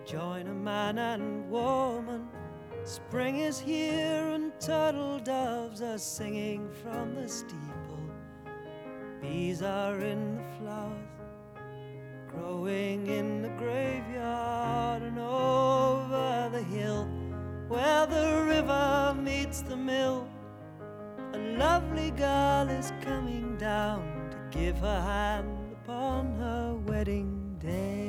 join a man and woman. Spring is here and turtle doves are singing from the steeple. Bees are in the flowers, growing in the graveyard. And over the hill where the river meets the mill, a lovely girl is coming down to give her hand upon her wedding day.